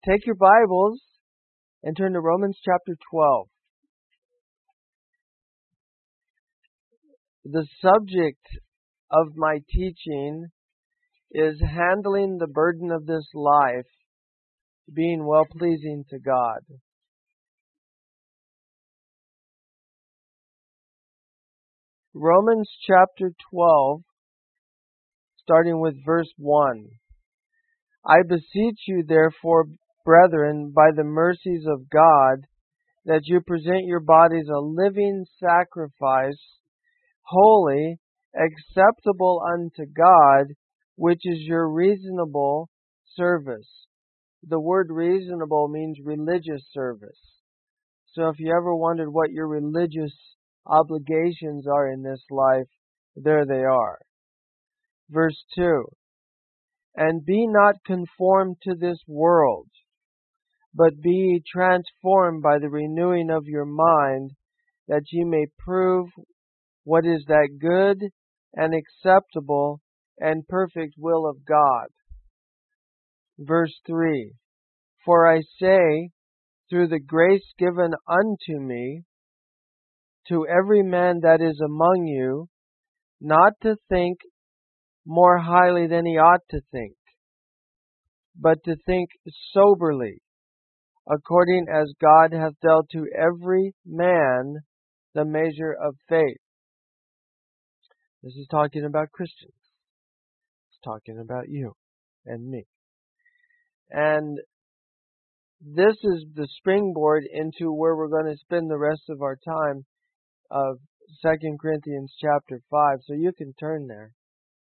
Take your Bibles and turn to Romans chapter 12. The subject of my teaching is handling the burden of this life, being well-pleasing to God. Romans chapter 12, starting with verse 1. I beseech you, therefore, brethren, by the mercies of God, that you present your bodies a living sacrifice, holy, acceptable unto God, which is your reasonable service. The word reasonable means religious service. So if you ever wondered what your religious obligations are in this life, there they are. Verse 2. And be not conformed to this world, but be ye transformed by the renewing of your mind, that ye may prove what is that good and acceptable and perfect will of God. Verse 3. For I say, through the grace given unto me, to every man that is among you, not to think more highly than he ought to think, but to think soberly, according as God hath dealt to every man the measure of faith. This is talking about Christians. It's talking about you and me. And this is the springboard into where we're going to spend the rest of our time of 2 Corinthians chapter 5. So you can turn there.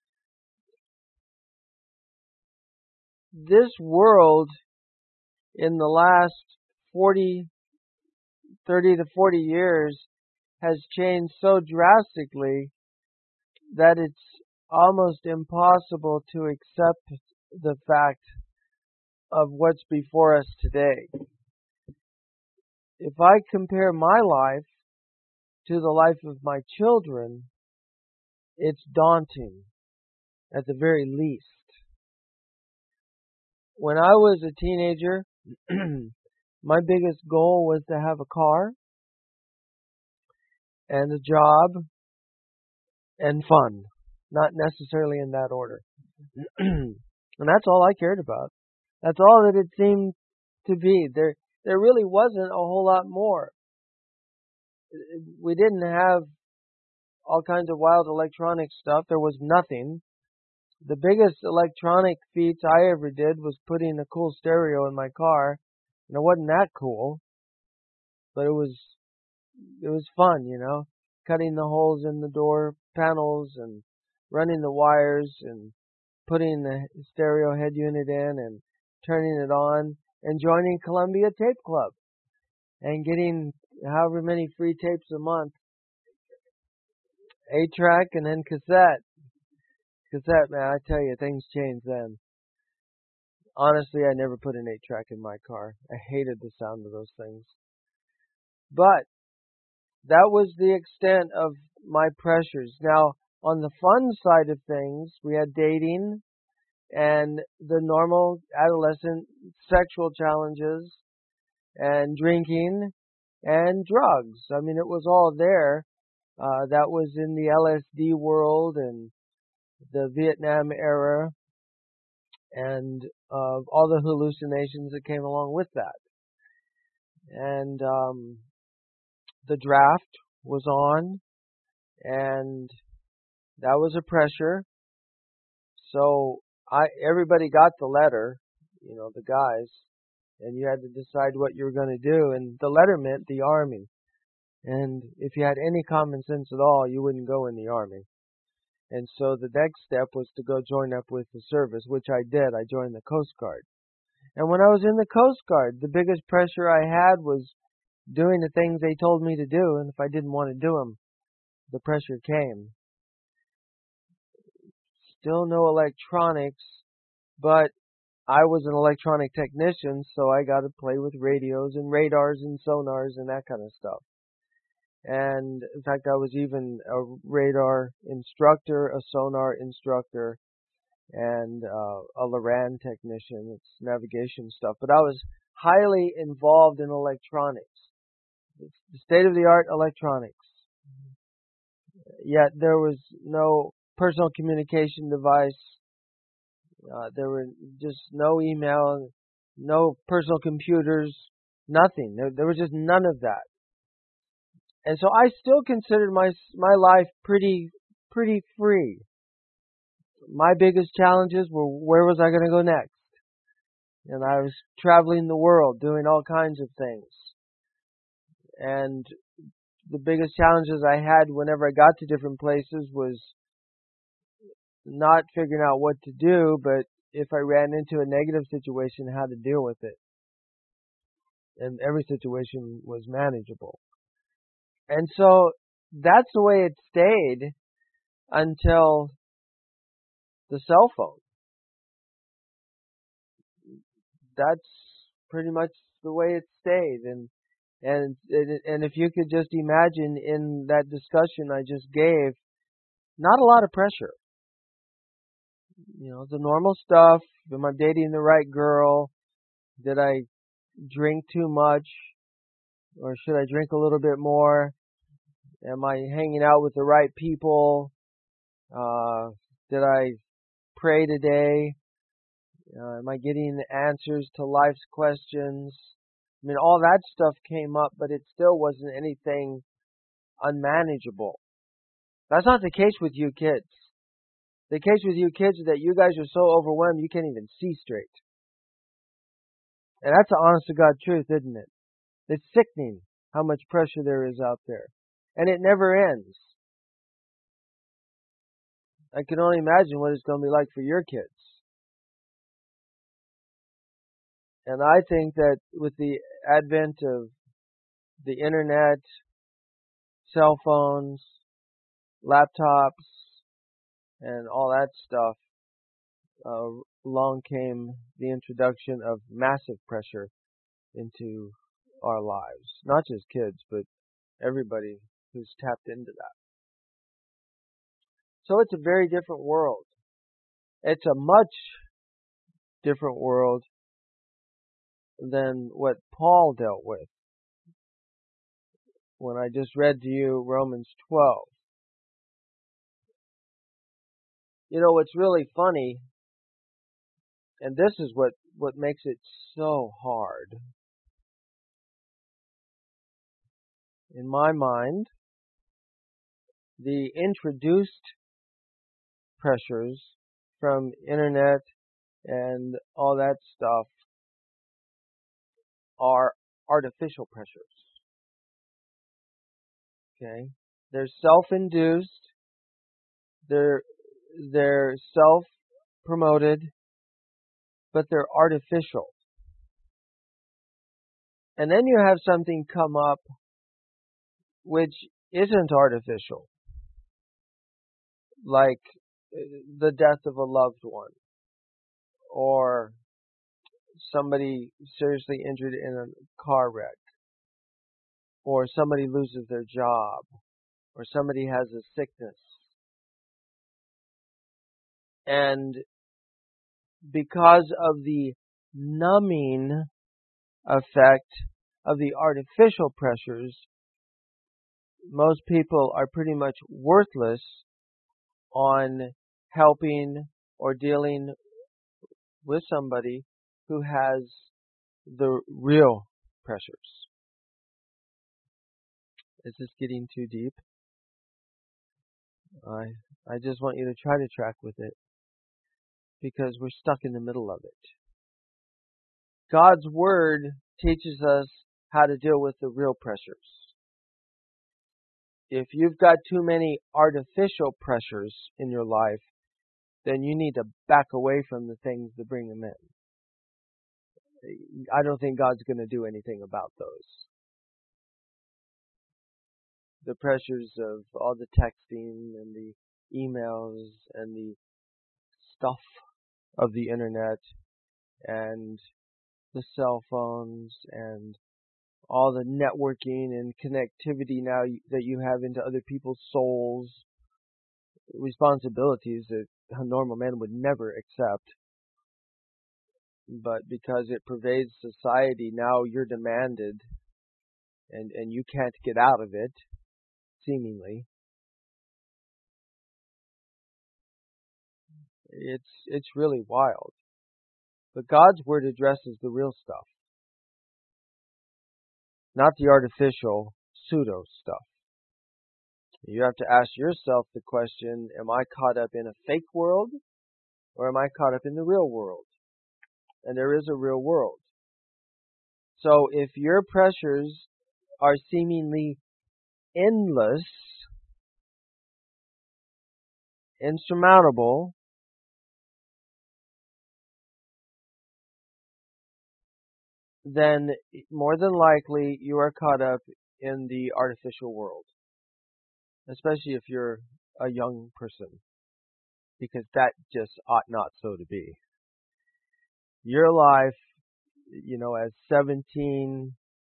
This world in the last 30 to 40 years has changed so drastically that it's almost impossible to accept the fact of what's before us today. If I compare my life to the life of my children, it's daunting, at the very least. When I was a teenager, my biggest goal was to have a car and a job and fun. Not necessarily in that order. And that's all I cared about. That's all that it seemed to be. There really wasn't a whole lot more. We didn't have all kinds of wild electronic stuff. There was nothing. The biggest electronic feats I ever did was putting a cool stereo in my car. And it wasn't that cool, but it was fun, you know, cutting the holes in the door panels and running the wires and putting the stereo head unit in and turning it on and joining Columbia Tape Club and getting however many free tapes a month. 8-track and then cassette. Cassette, man, I tell you, things changed then. Honestly, I never put an 8-track in my car. I hated the sound of those things. But that was the extent of my pressures. Now, on the fun side of things, we had dating and the normal adolescent sexual challenges and drinking and drugs. I mean, it was all there. That was in the LSD world and the Vietnam era and all the hallucinations that came along with that. And the draft was on, and that was a pressure. So everybody got the letter, you know, the guys, and you had to decide what you were going to do. And the letter meant the Army. And if you had any common sense at all, you wouldn't go in the Army. And so the next step was to go join up with the service, which I did. I joined the Coast Guard. And when I was in the Coast Guard, the biggest pressure I had was doing the things they told me to do. And if I didn't want to do them, the pressure came. Still no electronics, but I was an electronic technician, so I got to play with radios and radars and sonars and that kind of stuff. And in fact, I was even a radar instructor, a sonar instructor, and a Loran technician. It's navigation stuff. But I was highly involved in electronics. It's the state-of-the-art electronics. Yet there was no personal communication device. There were just no email, no personal computers, nothing. There was just none of that. And so I still considered my life pretty free. My biggest challenges were, where was I going to go next? And I was traveling the world, doing all kinds of things. And the biggest challenges I had whenever I got to different places was not figuring out what to do, but if I ran into a negative situation, how to deal with it. And every situation was manageable. And so that's the way it stayed until the cell phone. That's pretty much the way it stayed. And if you could just imagine in that discussion I just gave, not a lot of pressure. You know, the normal stuff. Am I dating the right girl? Did I drink too much? Or should I drink a little bit more? Am I hanging out with the right people? Did I pray today? Am I getting answers to life's questions? I mean, all that stuff came up, but it still wasn't anything unmanageable. That's not the case with you kids. The case with you kids is that you guys are so overwhelmed you can't even see straight. And that's the honest to God truth, isn't it? It's sickening how much pressure there is out there. And it never ends. I can only imagine what it's going to be like for your kids. And I think that with the advent of the internet, cell phones, laptops, and all that stuff, along came the introduction of massive pressure into our lives. Not just kids, but everybody who's tapped into that. So it's a very different world. It's a much different world than what Paul dealt with when I just read to you Romans 12. You know, what's really funny, and this is what makes it so hard, in my mind, the introduced pressures from internet and all that stuff are artificial pressures. Okay? They're self-induced, they're self-promoted, but they're artificial. And then you have something come up which isn't artificial, like the death of a loved one, or somebody seriously injured in a car wreck, or somebody loses their job, or somebody has a sickness. And because of the numbing effect of the artificial pressures, most people are pretty much worthless on helping or dealing with somebody who has the real pressures. Is this getting too deep? I just want you to try to track with it, because we're stuck in the middle of it. God's Word teaches us how to deal with the real pressures. If you've got too many artificial pressures in your life, then you need to back away from the things that bring them in. I don't think God's going to do anything about those. The pressures of all the texting and the emails and the stuff of the internet and the cell phones and all the networking and connectivity now that you have into other people's souls, responsibilities that a normal man would never accept. But because it pervades society, now you're demanded, and you can't get out of it, seemingly. It's really wild. But God's Word addresses the real stuff, not the artificial pseudo stuff. You have to ask yourself the question, am I caught up in a fake world, or am I caught up in the real world? And there is a real world. So if your pressures are seemingly endless, insurmountable, then more than likely you are caught up in the artificial world. Especially if you're a young person. Because that just ought not so to be. Your life, as 17,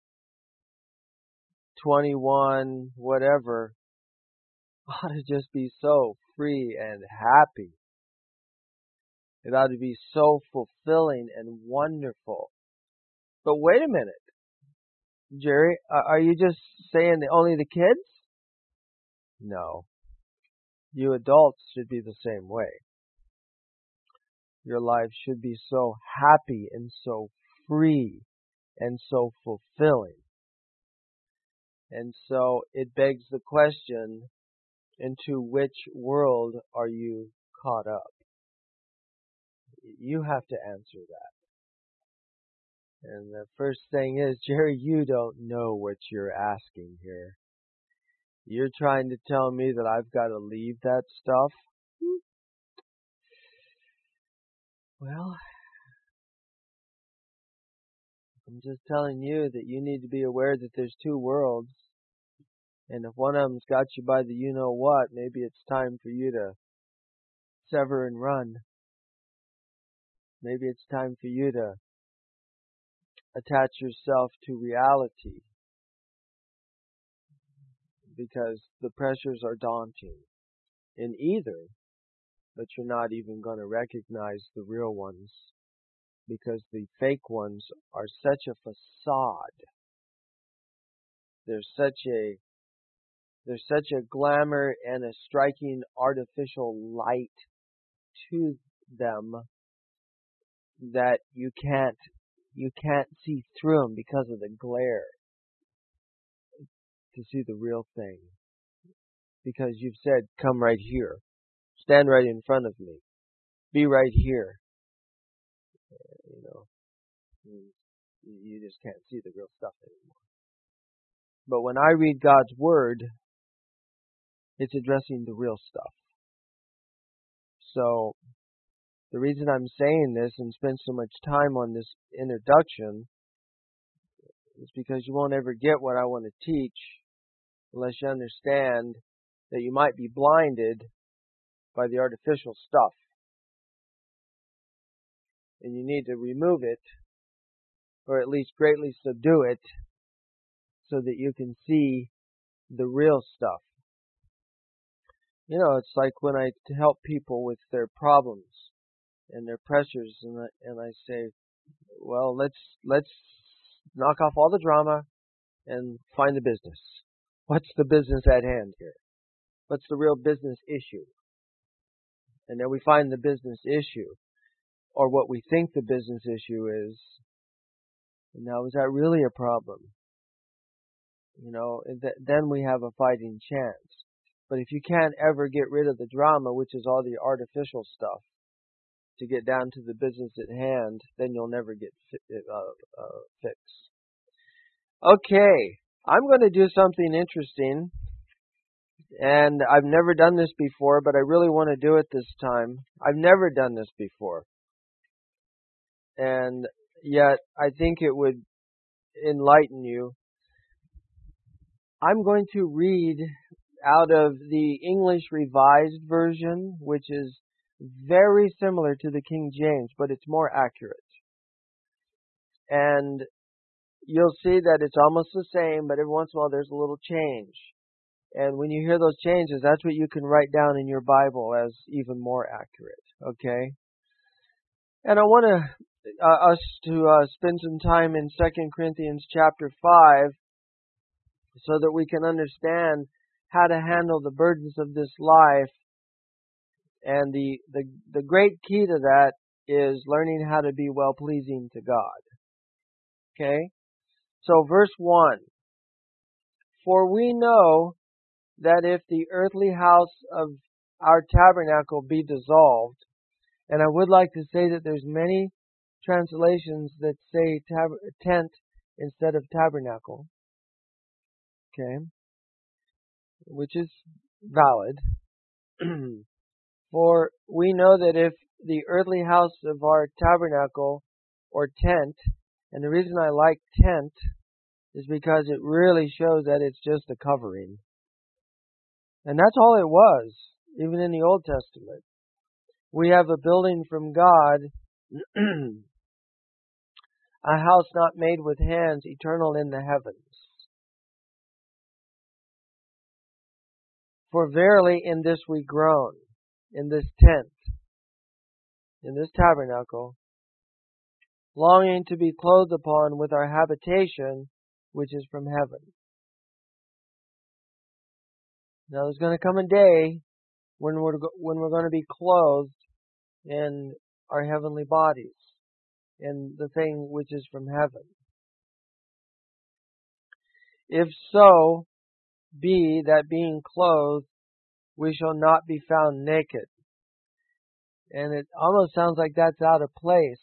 21, whatever, ought to just be so free and happy. It ought to be so fulfilling and wonderful. But wait a minute, Jerry, are you just saying that only the kids? No. You adults should be the same way. Your life should be so happy and so free and so fulfilling. And so it begs the question, into which world are you caught up? You have to answer that. And the first thing is, Jerry, you don't know what you're asking here. You're trying to tell me that I've got to leave that stuff? Well, I'm just telling you that you need to be aware that there's two worlds. And if one of them's got you by the you-know-what, maybe it's time for you to sever and run. Maybe it's time for you to attach yourself to reality. Because the pressures are daunting in either, but you're not even going to recognize the real ones. Because the fake ones are such a facade. There's such a glamour and a striking artificial light to them that you can't see through them because of the glare to see the real thing. Because you've said, come right here. Stand right in front of me. Be right here. You just can't see the real stuff anymore. But when I read God's Word, it's addressing the real stuff. So, the reason I'm saying this and spend so much time on this introduction is because you won't ever get what I want to teach unless you understand that you might be blinded by the artificial stuff. And you need to remove it, or at least greatly subdue it, so that you can see the real stuff. It's like when I help people with their problems and their pressures, and I say, well, let's knock off all the drama and find the business. What's the business at hand here? What's the real business issue? And then we find the business issue, or what we think the business issue is. And now, is that really a problem? Then we have a fighting chance. But if you can't ever get rid of the drama, which is all the artificial stuff, to get down to the business at hand, then you'll never get fixed. Okay, I'm going to do something interesting. And I've never done this before, but I really want to do it this time. I've never done this before. And yet, I think it would enlighten you. I'm going to read out of the English Revised Version, which is very similar to the King James, but it's more accurate. And you'll see that it's almost the same, but every once in a while there's a little change. And when you hear those changes, that's what you can write down in your Bible as even more accurate. Okay? And I want us to spend some time in 2 Corinthians chapter 5 so that we can understand how to handle the burdens of this life. And the great key to that is learning how to be well-pleasing to God. Okay? So verse 1. For we know that if the earthly house of our tabernacle be dissolved, and I would like to say that there's many translations that say tent instead of tabernacle, okay, which is valid. For we know that if the earthly house of our tabernacle or tent, and the reason I like tent is because it really shows that it's just a covering. And that's all it was, even in the Old Testament. We have a building from God, a house not made with hands, eternal in the heavens. For verily in this we groan, in this tent, in this tabernacle, longing to be clothed upon with our habitation, which is from heaven. Now there's going to come a day when we're going to be clothed in our heavenly bodies, in the thing which is from heaven. If so be that being clothed, we shall not be found naked. And it almost sounds like that's out of place.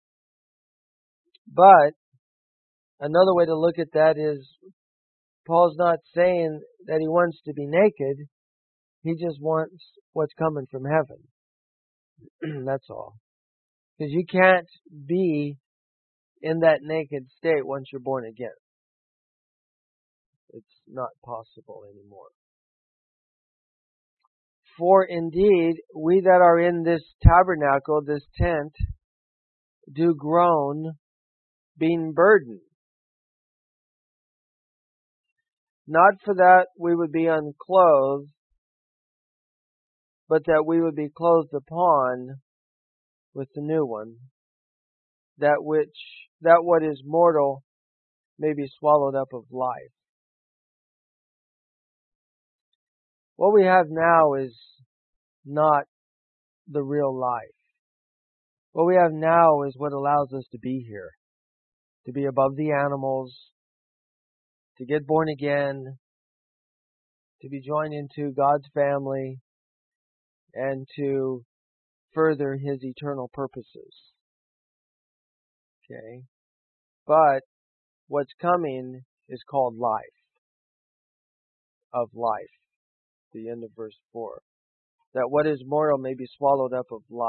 But another way to look at that is Paul's not saying that he wants to be naked. He just wants what's coming from heaven. That's all. Because you can't be in that naked state once you're born again. It's not possible anymore. For indeed, we that are in this tabernacle, this tent, do groan, being burdened. Not for that we would be unclothed, but that we would be clothed upon with the new one, that what is mortal may be swallowed up of life. What we have now is not the real life. What we have now is what allows us to be here, to be above the animals, to get born again, to be joined into God's family, and to further His eternal purposes. Okay? But what's coming is called life. Of life. The end of verse 4. That what is mortal may be swallowed up of life.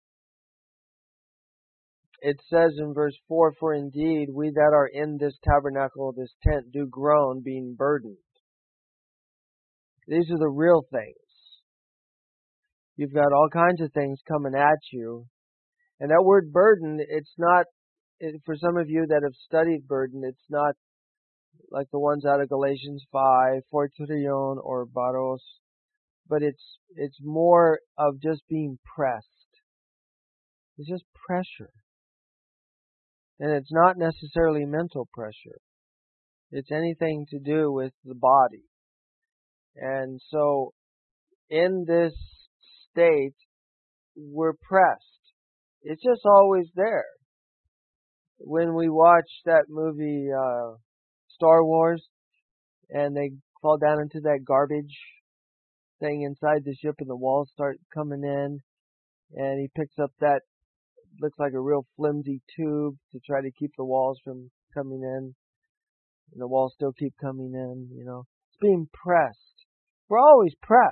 It says in verse 4, for indeed we that are in this tabernacle, this tent, do groan, being burdened. These are the real things. You've got all kinds of things coming at you. And that word burden, it's not, for some of you that have studied burden, it's not like the ones out of Galatians 5, fortrion or baros, but it's more of just being pressed. It's just pressure. And it's not necessarily mental pressure. It's anything to do with the body. And so, in this state, we're pressed. It's just always there. When we watch that movie, Star Wars, and they fall down into that garbage thing inside the ship and the walls start coming in, and he picks up that, looks like a real flimsy tube to try to keep the walls from coming in, and the walls still keep coming in, you know. It's being pressed. We're always pressed.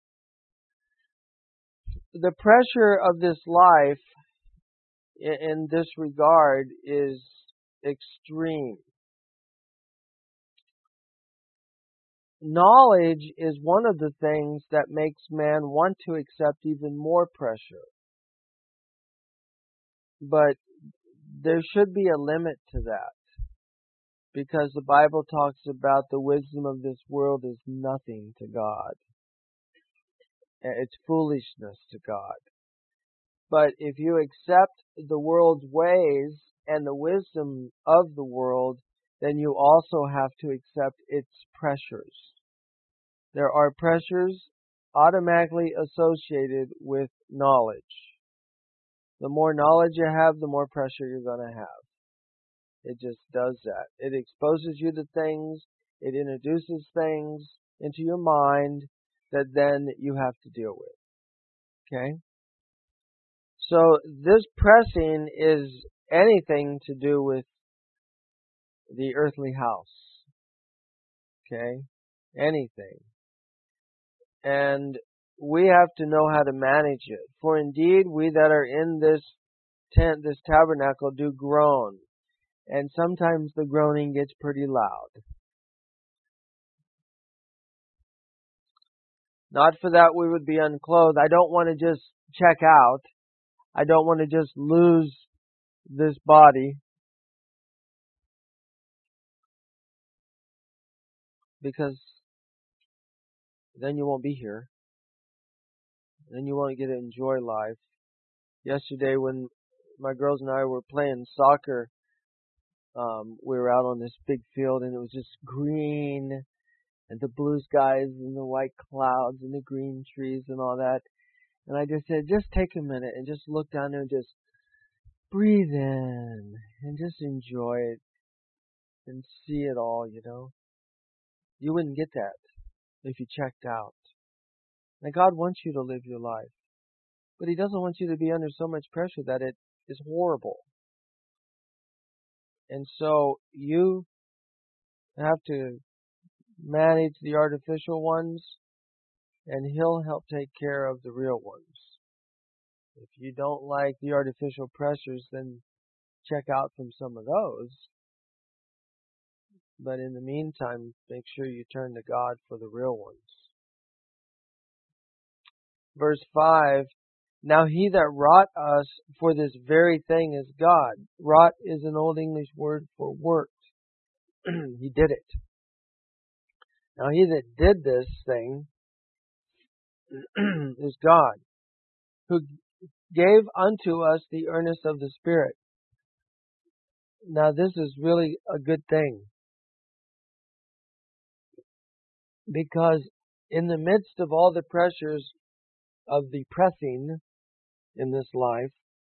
The pressure of this life in this regard is extreme. Knowledge is one of the things that makes man want to accept even more pressure. But there should be a limit to that. because the Bible talks about the wisdom of this world is nothing to God. It's foolishness to God. But if you accept the world's ways and the wisdom of the world, then you also have to accept its pressures. There are pressures automatically associated with knowledge. The more knowledge you have, the more pressure you're going to have. It just does that. It exposes you to things. It introduces things into your mind that then you have to deal with. Okay? So this pressing is anything to do with the earthly house. Okay? Anything. And we have to know how to manage it. For indeed, we that are in this tent, this tabernacle, do groan. And sometimes the groaning gets pretty loud. Not for that we would be unclothed. I don't want to just check out. I don't want to just lose this body. Because then you won't be here. Then you won't get to enjoy life. Yesterday when my girls and I were playing soccer, we were out on this big field and it was just green and the blue skies and the white clouds and the green trees and all that. And I just said, just take a minute and just look down there and just breathe in and just enjoy it and see it all, you know. You wouldn't get that if you checked out. Now God wants you to live your life, but He doesn't want you to be under so much pressure that it is horrible. And so you have to manage the artificial ones, and He'll help take care of the real ones. If you don't like the artificial pressures, then check out from some of those. But in the meantime, make sure you turn to God for the real ones. Verse 5, now He that wrought us for this very thing is God. Wrought is an Old English word for worked. He did it. Now He that did this thing is God, who gave unto us the earnest of the Spirit. Now this is really a good thing, because in the midst of all the pressures of the pressing in this life,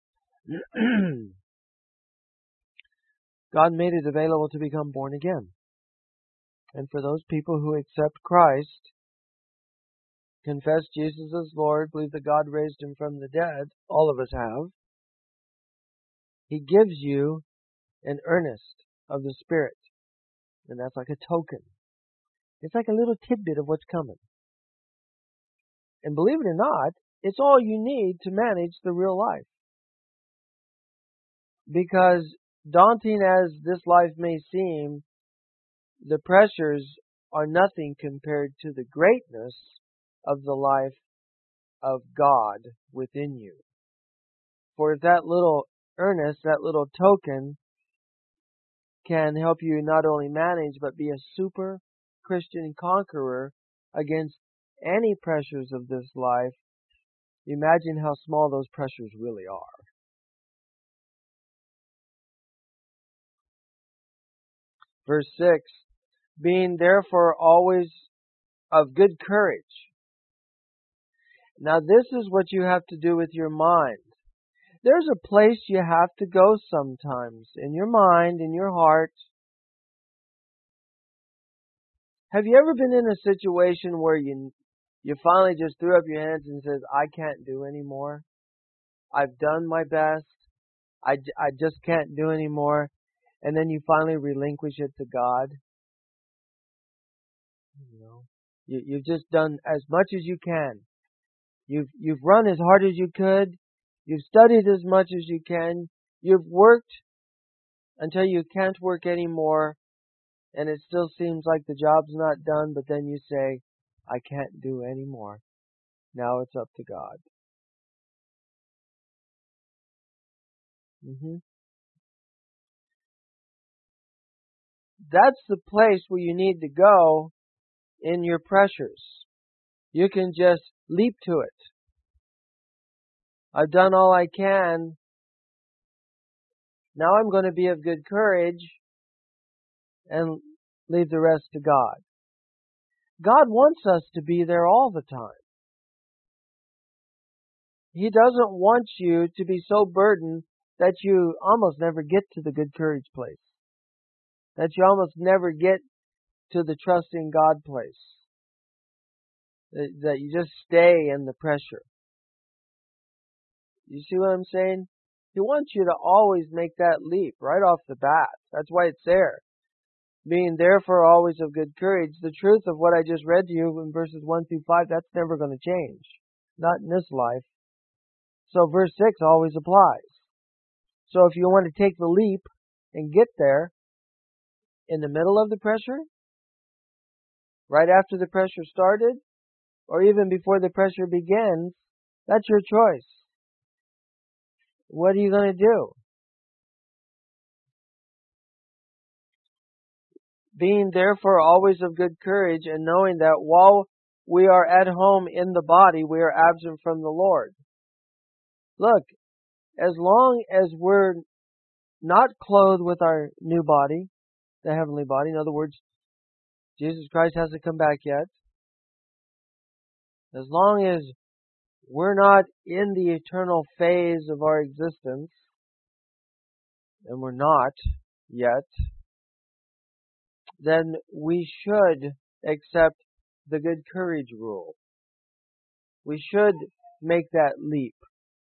God made it available to become born again. And for those people who accept Christ, confess Jesus as Lord, believe that God raised Him from the dead, all of us have, He gives you an earnest of the Spirit. And that's like a token. It's like a little tidbit of what's coming. And believe it or not, it's all you need to manage the real life. Because daunting as this life may seem, the pressures are nothing compared to the greatness of the life of God within you. For if that little earnest, that little token, can help you not only manage, but be a super Christian conqueror against any pressures of this life, imagine how small those pressures really are. Verse 6, being therefore always of good courage. Now this is what you have to do with your mind. There's a place you have to go sometimes, in your mind, in your heart. Have you ever been in a situation where you finally just threw up your hands and says, I can't do anymore? I've done my best. I just can't do anymore. And then you finally relinquish it to God. You've just done as much as you can. You've run as hard as you could. You've studied as much as you can. You've worked until you can't work anymore. And it still seems like the job's not done. But then you say, I can't do anymore. Now it's up to God. That's the place where you need to go in your pressures. You can just leap to it. I've done all I can. Now I'm going to be of good courage and leave the rest to God. God wants us to be there all the time. He doesn't want you to be so burdened that you almost never get to the good courage place. That you almost never get to the trusting God place. That you just stay in the pressure. You see what I'm saying? He wants you to always make that leap right off the bat. That's why it's there. Being therefore always of good courage. The truth of what I just read to you in verses 1 through 5, that's never going to change. Not in this life. So verse 6 always applies. So if you want to take the leap and get there in the middle of the pressure, right after the pressure started, or even before the pressure begins, that's your choice. What are you going to do? Being therefore always of good courage, and knowing that while we are at home in the body, we are absent from the Lord. Look, as long as we're not clothed with our new body, the heavenly body, in other words, Jesus Christ hasn't come back yet, as long as we're not in the eternal phase of our existence, and we're not yet, then we should accept the good courage rule. We should make that leap.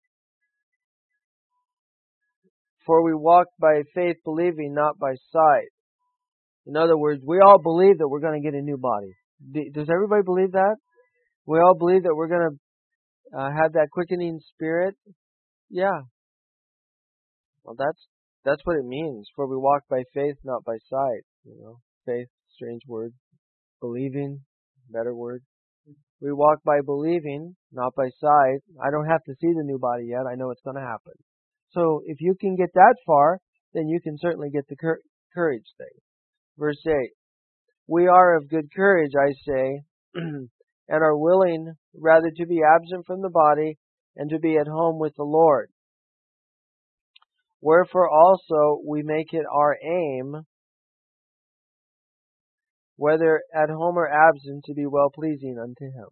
For we walk by faith believing, not by sight. In other words, we all believe that we're going to get a new body. Does everybody believe that? We all believe that we're going to have that quickening spirit? Yeah. Well, that's what it means. For we walk by faith, not by sight. Faith, strange word. Believing, better word. We walk by believing, not by sight. I don't have to see the new body yet. I know it's going to happen. So if you can get that far, then you can certainly get the courage thing. Verse 8. We are of good courage, I say, and are willing rather to be absent from the body and to be at home with the Lord. Wherefore also we make it our aim, whether at home or absent, to be well-pleasing unto Him.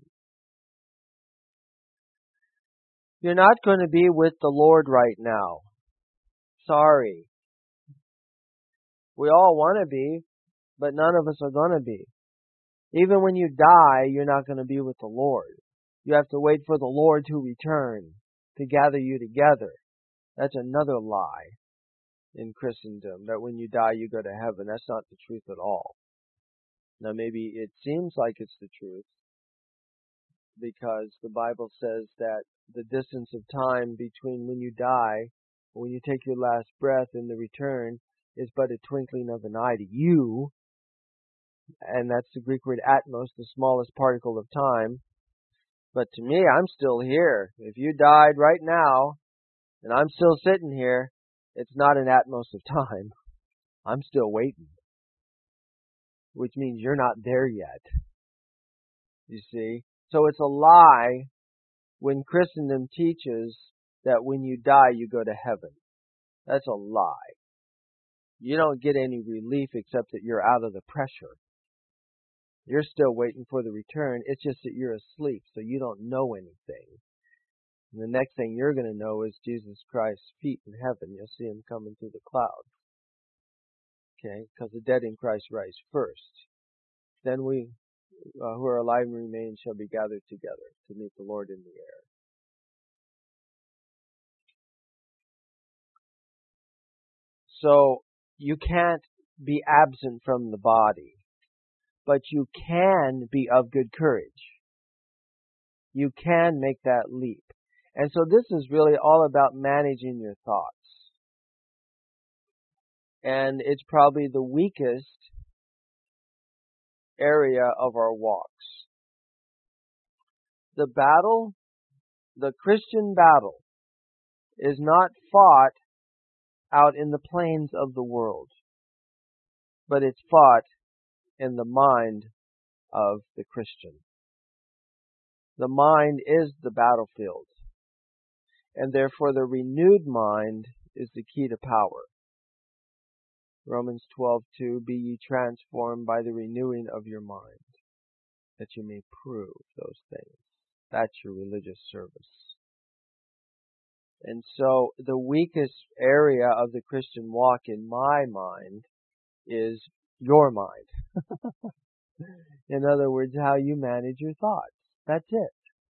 You're not going to be with the Lord right now. Sorry. We all want to be, but none of us are going to be. Even when you die, you're not going to be with the Lord. You have to wait for the Lord to return, to gather you together. That's another lie in Christendom, that when you die, you go to heaven. That's not the truth at all. Now, maybe it seems like it's the truth, because the Bible says that the distance of time between when you die, when you take your last breath, and the return is but a twinkling of an eye to you. And that's the Greek word atmos, the smallest particle of time. But to me, I'm still here. If you died right now, and I'm still sitting here, it's not an atmos of time. I'm still waiting. Which means you're not there yet. You see? So it's a lie when Christendom teaches that when you die, you go to heaven. That's a lie. You don't get any relief except that you're out of the pressure. You're still waiting for the return. It's just that you're asleep, so you don't know anything. And the next thing you're going to know is Jesus Christ's feet in heaven. You'll see Him coming through the clouds. Okay? Because the dead in Christ rise first. Then we, who are alive and remain, shall be gathered together to meet the Lord in the air. So, you can't be absent from the body, but you can be of good courage. You can make that leap. And so this is really all about managing your thoughts. And it's probably the weakest area of our walks. The battle, the Christian battle, is not fought out in the plains of the world. but it's fought in the mind of the Christian. The mind is the battlefield, and therefore the renewed mind is the key to power. Romans 12:2, be ye transformed by the renewing of your mind, that you may prove those things. That's your religious service. And so the weakest area of the Christian walk in my mind is your mind. In other words, how you manage your thoughts. That's it.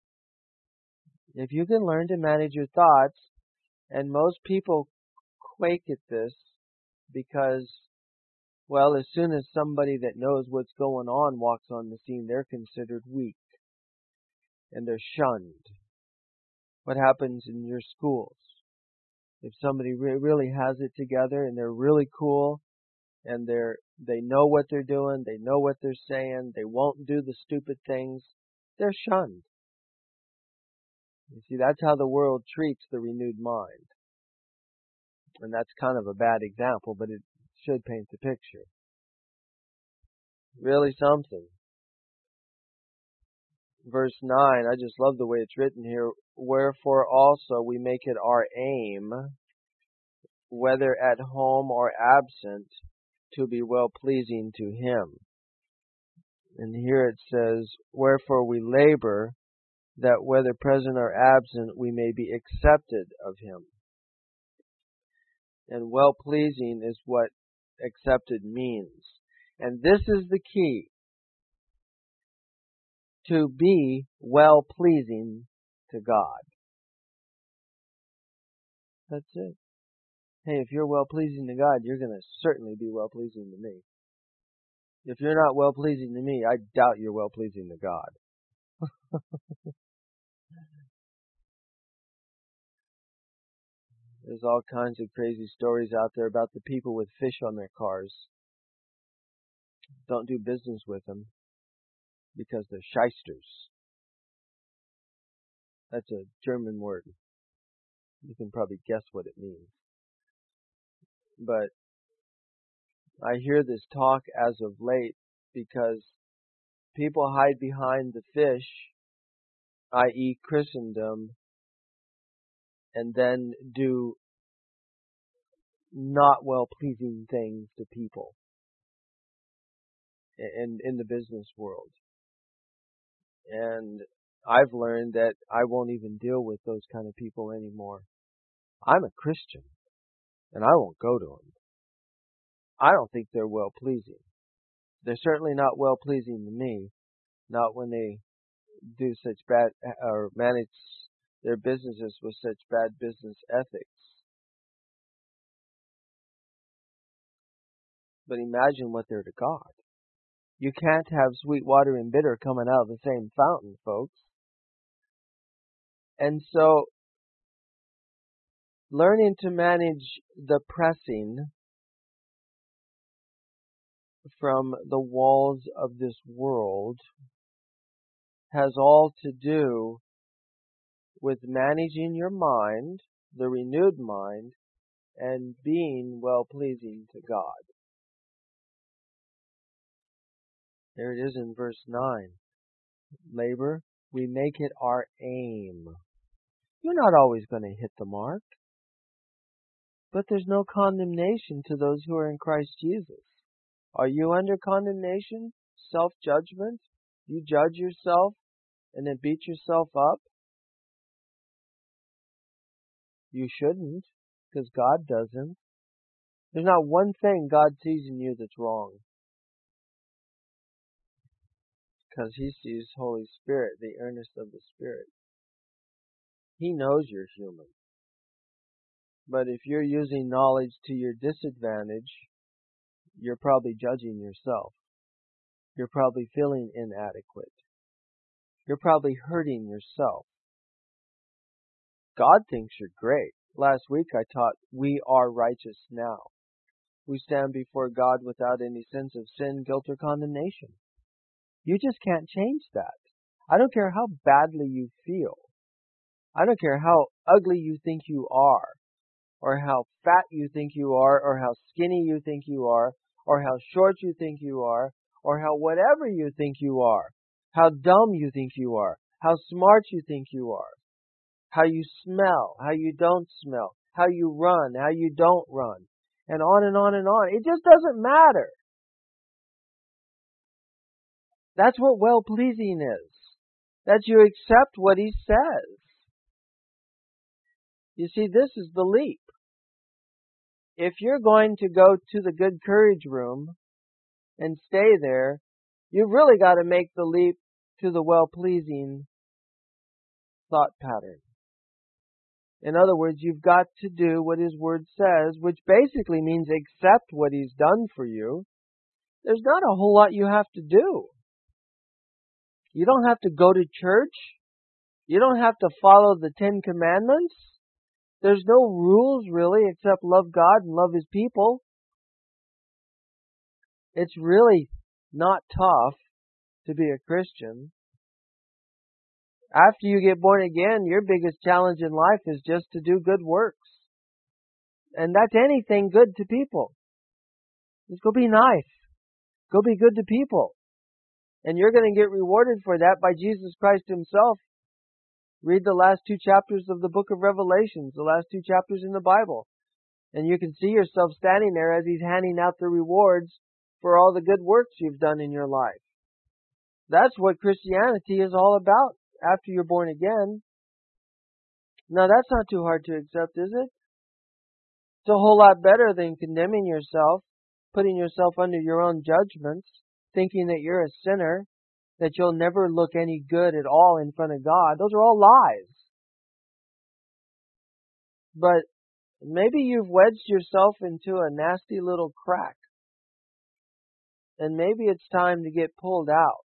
If you can learn to manage your thoughts, and most people quake at this because, well, as soon as somebody that knows what's going on walks on the scene, they're considered weak and they're shunned. What happens in your schools? If somebody really has it together and they're really cool and they know what they're doing, they know what they're saying, they won't do the stupid things, they're shunned. You see, that's how the world treats the renewed mind. And that's kind of a bad example, but it should paint the picture. Really something. Verse 9, I just love the way it's written here. Wherefore also we make it our aim, whether at home or absent, to be well pleasing to Him. And here it says, wherefore we labor, that whether present or absent, we may be accepted of Him. And well pleasing is what accepted means. And this is the key. To be well pleasing to God. That's it. Hey, if you're well pleasing to God, you're going to certainly be well pleasing to me. If you're not well pleasing to me, I doubt you're well pleasing to God. There's all kinds of crazy stories out there about the people with fish on their cars. Don't do business with them because they're shysters. That's a German word. You can probably guess what it means. But I hear this talk as of late because people hide behind the fish, i.e. Christendom, and then do not well-pleasing things to people in the business world. And I've learned that I won't even deal with those kind of people anymore. I'm a Christian, and I won't go to them. I don't think they're well-pleasing. They're certainly not well-pleasing to me, not when they do such bad, or manage their businesses with such bad business ethics. But imagine what they're to God. You can't have sweet water and bitter coming out of the same fountain, folks. And so, learning to manage the pressing from the walls of this world has all to do with managing your mind, the renewed mind, and being well-pleasing to God. There it is in verse 9. Labor, we make it our aim. You're not always going to hit the mark. But there's no condemnation to those who are in Christ Jesus. Are you under condemnation? Self-judgment? You judge yourself and then beat yourself up? You shouldn't, because God doesn't. There's not one thing God sees in you that's wrong. Because He sees Holy Spirit, the earnest of the Spirit. He knows you're human. But if you're using knowledge to your disadvantage, you're probably judging yourself. You're probably feeling inadequate. You're probably hurting yourself. God thinks you're great. Last week I taught we are righteous now. We stand before God without any sense of sin, guilt, or condemnation. You just can't change that. I don't care how badly you feel. I don't care how ugly you think you are, or how fat you think you are, or how skinny you think you are, or how short you think you are, or how whatever you think you are, how dumb you think you are, how smart you think you are, how you smell, how you don't smell, how you run, how you don't run, and on and on and on. It just doesn't matter. That's what well-pleasing is. That you accept what He says. You see, this is the leap. If you're going to go to the Good Courage room and stay there, you've really got to make the leap to the well-pleasing thought pattern. In other words, you've got to do what His Word says, which basically means accept what He's done for you. There's not a whole lot you have to do. You don't have to go to church. You don't have to follow the 10 Commandments. There's no rules really except love God and love His people. It's really not tough to be a Christian. After you get born again, your biggest challenge in life is just to do good works. And that's anything good to people. Just go be nice. Go be good to people. And you're going to get rewarded for that by Jesus Christ Himself. Read the last 2 chapters of the book of Revelations, the last 2 chapters in the Bible. And you can see yourself standing there as He's handing out the rewards for all the good works you've done in your life. That's what Christianity is all about after you're born again. Now that's not too hard to accept, is it? It's a whole lot better than condemning yourself, putting yourself under your own judgments, thinking that you're a sinner, that you'll never look any good at all in front of God. Those are all lies. But maybe you've wedged yourself into a nasty little crack. And maybe it's time to get pulled out.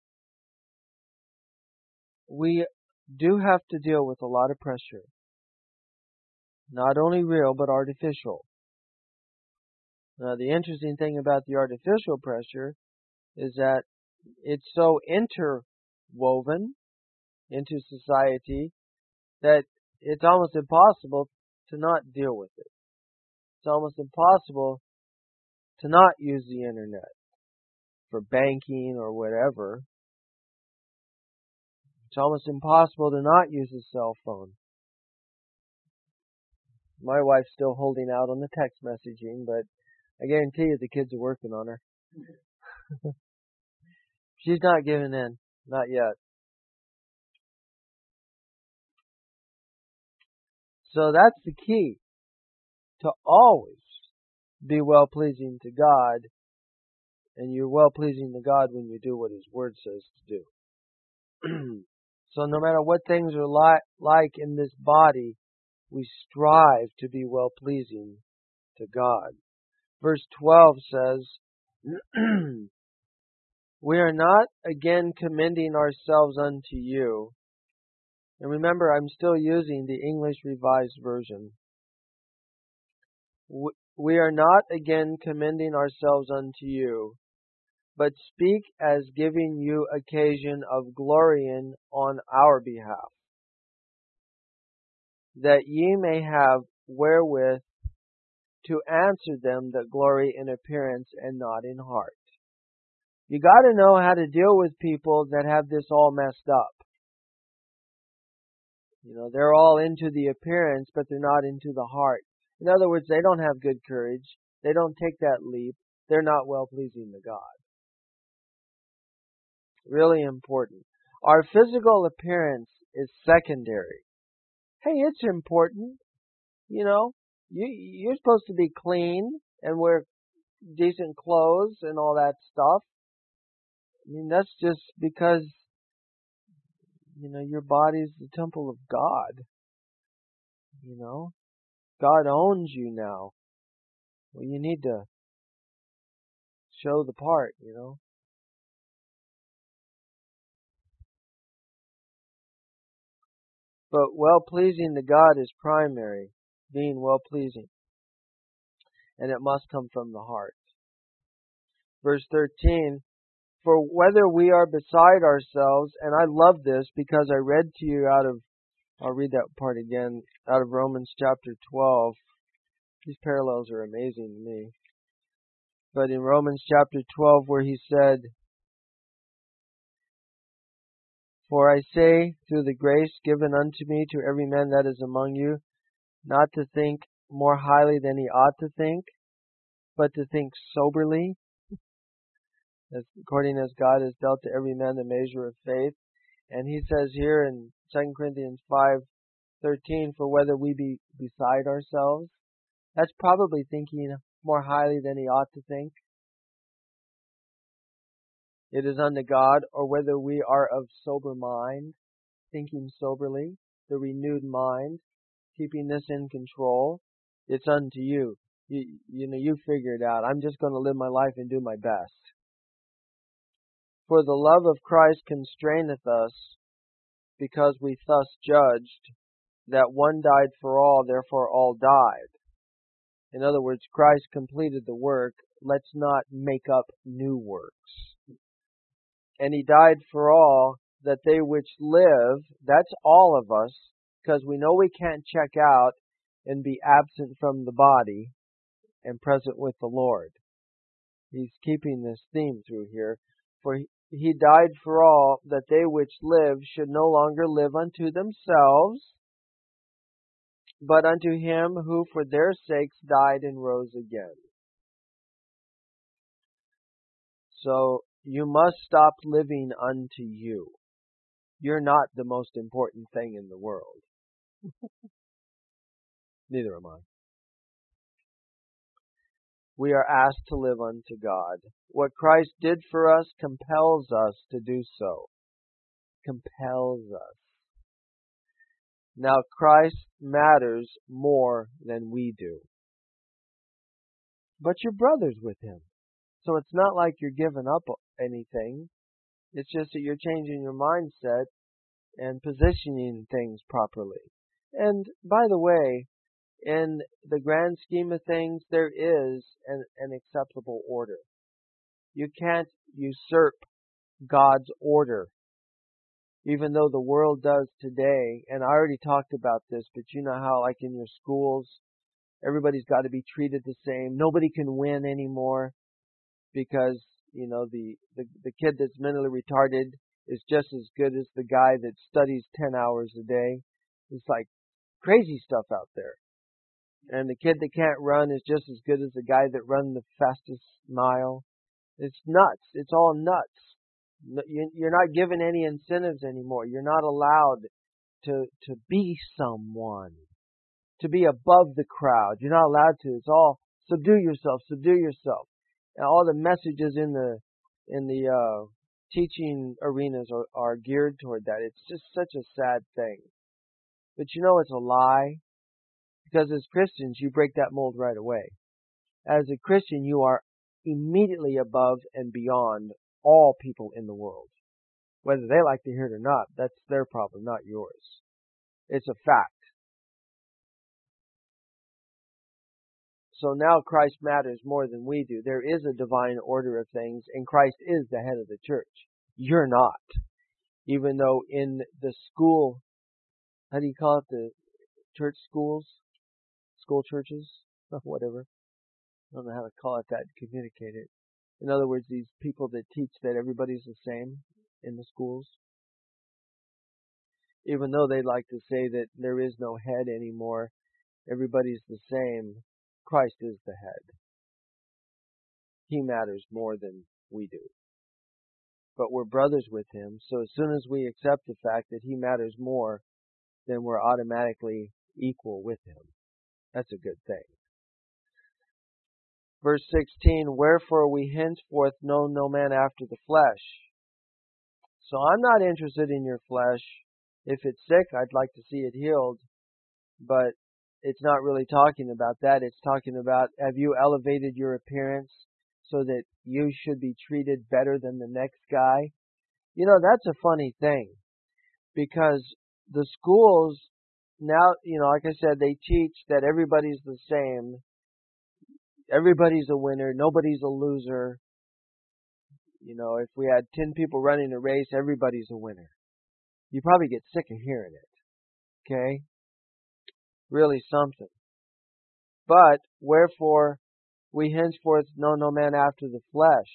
We do have to deal with a lot of pressure. Not only real, but artificial. Now, the interesting thing about the artificial pressure is that it's so interwoven into society that it's almost impossible to not deal with it. It's almost impossible to not use the internet for banking or whatever. It's almost impossible to not use a cell phone. My wife's still holding out on the text messaging, but I guarantee you the kids are working on her. She's not giving in. Not yet. So that's the key. To always be well-pleasing to God. And you're well-pleasing to God when you do what His Word says to do. So no matter what things are like in this body, we strive to be well-pleasing to God. Verse 12 says, we are not again commending ourselves unto you. And remember, I'm still using the English Revised Version. We are not again commending ourselves unto you, but speak as giving you occasion of glorying on our behalf, that ye may have wherewith to answer them that glory in appearance and not in heart. You got to know how to deal with people that have this all messed up. You know, they're all into the appearance, but they're not into the heart. In other words, they don't have good courage. They don't take that leap. They're not well-pleasing to God. Really important. Our physical appearance is secondary. Hey, it's important. You know, you're supposed to be clean and wear decent clothes and all that stuff. I mean, that's just because, you know, your body's the temple of God. You know, God owns you now. Well, you need to show the part, you know. But well-pleasing to God is primary, being well-pleasing. And it must come from the heart. Verse 13, for whether we are beside ourselves, and I love this because I read to you I'll read that part again, out of Romans chapter 12. These parallels are amazing to me. But in Romans chapter 12, where he said, "For I say, through the grace given unto me, to every man that is among you, not to think more highly than he ought to think, but to think soberly, according as God has dealt to every man the measure of faith." And he says here in 2 Corinthians 5:13, "For whether we be beside ourselves," that's probably thinking more highly than he ought to think. "It is unto God, or whether we are of sober mind," thinking soberly, the renewed mind, keeping this in control. It's unto you. You figure it out. I'm just going to live my life and do my best. "For the love of Christ constraineth us, because we thus judged, that one died for all, therefore all died." In other words, Christ completed the work. Let's not make up new works. "And he died for all, that they which live," that's all of us, because we know we can't check out and be absent from the body and present with the Lord. He's keeping this theme through here. "For he died for all, that they which live should no longer live unto themselves, but unto him who for their sakes died and rose again." So you must stop living unto you. You're not the most important thing in the world. Neither am I. We are asked to live unto God. What Christ did for us compels us to do so. Compels us. Now, Christ matters more than we do. But you're brothers with him. So it's not like you're giving up anything. It's just that you're changing your mindset and positioning things properly. And by the way, in the grand scheme of things, there is an acceptable order. You can't usurp God's order, even though the world does today. And I already talked about this, but you know how, like in your schools, everybody's got to be treated the same. Nobody can win anymore because, the kid that's mentally retarded is just as good as the guy that studies 10 hours a day. It's like crazy stuff out there. And the kid that can't run is just as good as the guy that runs the fastest mile. It's nuts. It's all nuts. You're not given any incentives anymore. You're not allowed to be someone, to be above the crowd. You're not allowed to. It's all subdue yourself, subdue yourself. And all the messages in the teaching arenas are geared toward that. It's just such a sad thing. But it's a lie. Because as Christians, you break that mold right away. As a Christian, you are immediately above and beyond all people in the world. Whether they like to hear it or not, that's their problem, not yours. It's a fact. So now Christ matters more than we do. There is a divine order of things, and Christ is the head of the church. You're not. Even though in the school, how do you call it, the church schools? School churches? Whatever. I don't know how to call it that, communicate it. In other words, these people that teach that everybody's the same in the schools. Even though they like to say that there is no head anymore, everybody's the same, Christ is the head. He matters more than we do. But we're brothers with him, so as soon as we accept the fact that he matters more, then we're automatically equal with him. That's a good thing. Verse 16, "Wherefore we henceforth know no man after the flesh." So I'm not interested in your flesh. If it's sick, I'd like to see it healed. But it's not really talking about that. It's talking about, have you elevated your appearance so that you should be treated better than the next guy? That's a funny thing. Because the schools now, like I said, they teach that everybody's the same. Everybody's a winner. Nobody's a loser. If we had 10 people running a race, everybody's a winner. You probably get sick of hearing it. Okay? Really something. But, wherefore, we henceforth know no man after the flesh.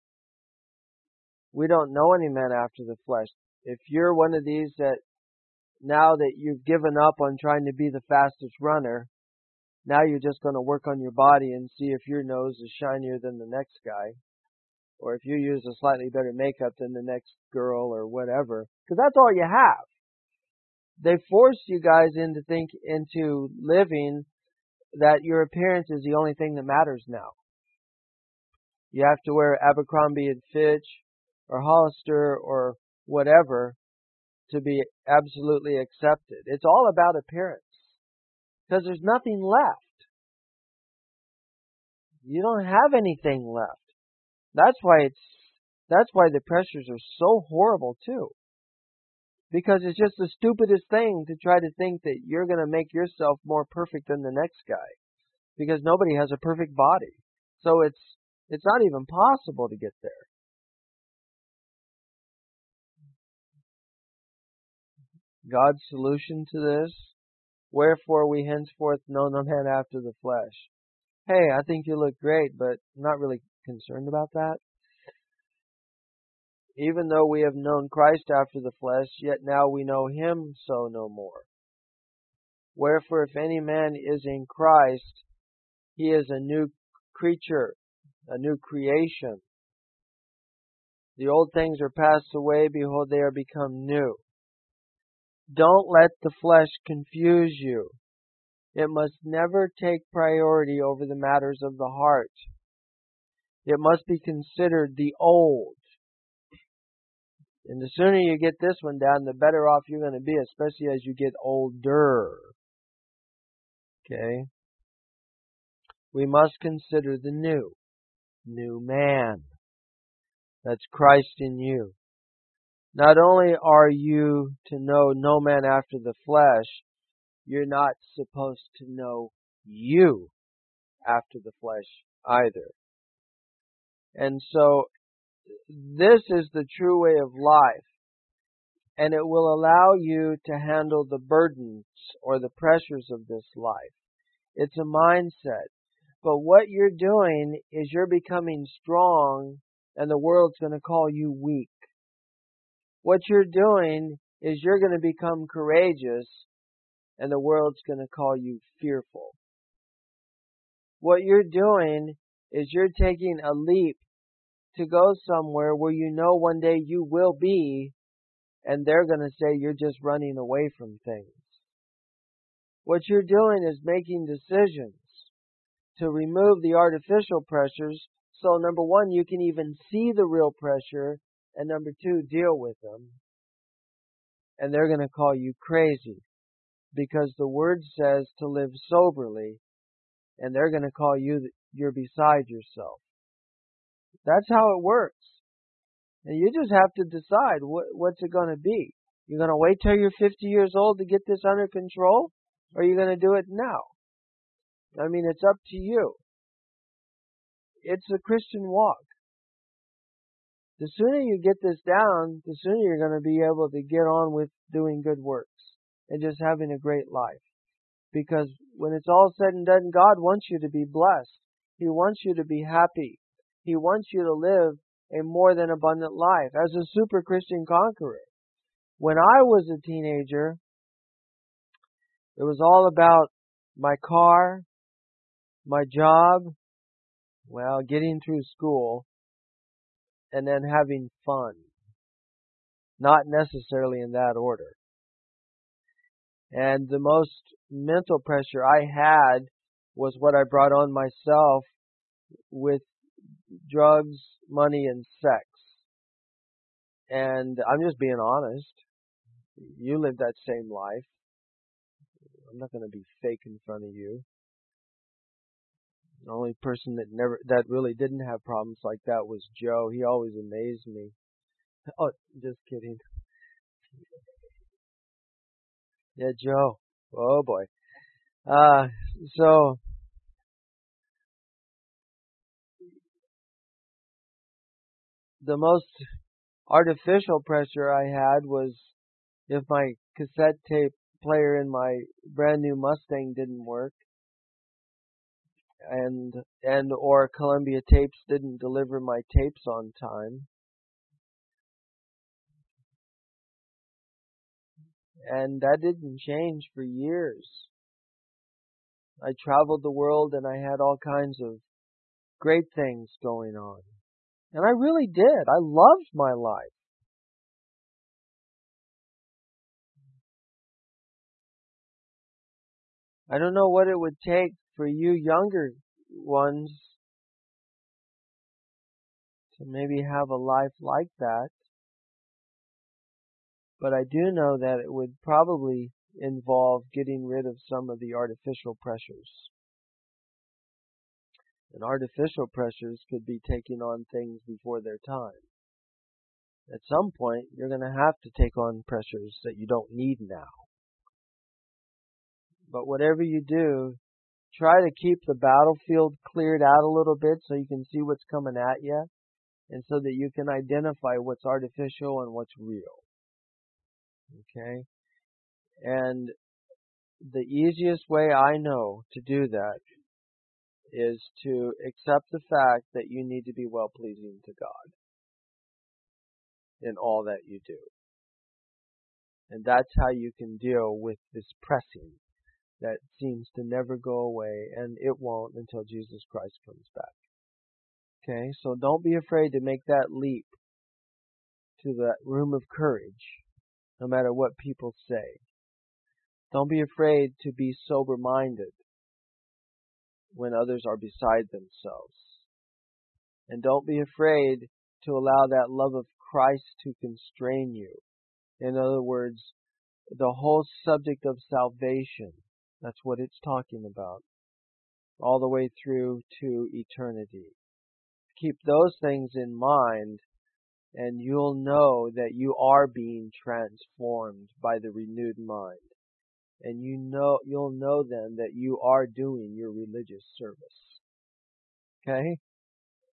We don't know any man after the flesh. If you're one of these that now that you've given up on trying to be the fastest runner, now you're just going to work on your body and see if your nose is shinier than the next guy, or if you use a slightly better makeup than the next girl or whatever, because that's all you have. They force you guys into living that your appearance is the only thing that matters now. You have to wear Abercrombie and Fitch or Hollister or whatever to be absolutely accepted. It's all about appearance because there's nothing left. You don't have anything left. That's why the pressures are so horrible too. Because it's just the stupidest thing to try to think that you're going to make yourself more perfect than the next guy. Because nobody has a perfect body. So it's not even possible to get there. God's solution to this, wherefore we henceforth know no man after the flesh. Hey, I think you look great, but I'm not really concerned about that. Even though we have known Christ after the flesh, yet now we know him so no more. Wherefore if any man is in Christ, he is a new creature, a new creation. The old things are passed away, behold, they are become new. Don't let the flesh confuse you. It must never take priority over the matters of the heart. It must be considered the old. And the sooner you get this one down, the better off you're going to be, especially as you get older. Okay? We must consider the new man. That's Christ in you. Not only are you to know no man after the flesh, you're not supposed to know you after the flesh either. And so, this is the true way of life. And it will allow you to handle the burdens or the pressures of this life. It's a mindset. But what you're doing is you're becoming strong, and the world's going to call you weak. What you're doing is you're going to become courageous, and the world's going to call you fearful. What you're doing is you're taking a leap to go somewhere where you know one day you will be, and they're going to say you're just running away from things. What you're doing is making decisions to remove the artificial pressures, so number one, you can even see the real pressure, and number two, deal with them. And they're going to call you crazy, because the Word says to live soberly, and they're going to call you you're beside yourself. That's how it works. And you just have to decide what's it going to be. You're going to wait till you're 50 years old to get this under control, or are you going to do it now? I mean, it's up to you. It's a Christian walk. The sooner you get this down, the sooner you're going to be able to get on with doing good works and just having a great life. Because when it's all said and done, God wants you to be blessed. He wants you to be happy. He wants you to live a more than abundant life as a super Christian conqueror. When I was a teenager, it was all about my car, my job, well, getting through school, and then having fun. Not necessarily in that order. And the most mental pressure I had was what I brought on myself with drugs, money, and sex. And I'm just being honest. You live that same life. I'm not going to be fake in front of you. The only person that really didn't have problems like that was Joe. He always amazed me. Oh, just kidding. Yeah, Joe. Oh boy. So the most artificial pressure I had was if my cassette tape player in my brand new Mustang didn't work. and or Columbia Tapes didn't deliver my tapes on time. And that didn't change for years. I traveled the world and I had all kinds of great things going on. And I really did. I loved my life. I don't know what it would take for you younger ones to maybe have a life like that. But I do know that it would probably involve getting rid of some of the artificial pressures. And artificial pressures could be taking on things before their time. At some point, you're going to have to take on pressures that you don't need now. But whatever you do, try to keep the battlefield cleared out a little bit so you can see what's coming at you, and so that you can identify what's artificial and what's real. Okay? And the easiest way I know to do that is to accept the fact that you need to be well-pleasing to God in all that you do. And that's how you can deal with this pressing that seems to never go away, and it won't until Jesus Christ comes back. Okay, so don't be afraid to make that leap to that room of courage, no matter what people say. Don't be afraid to be sober-minded when others are beside themselves. And don't be afraid to allow that love of Christ to constrain you. In other words, the whole subject of salvation, that's what it's talking about, all the way through to eternity. Keep those things in mind, and you'll know that you are being transformed by the renewed mind. And you'll know then that you are doing your religious service. Okay?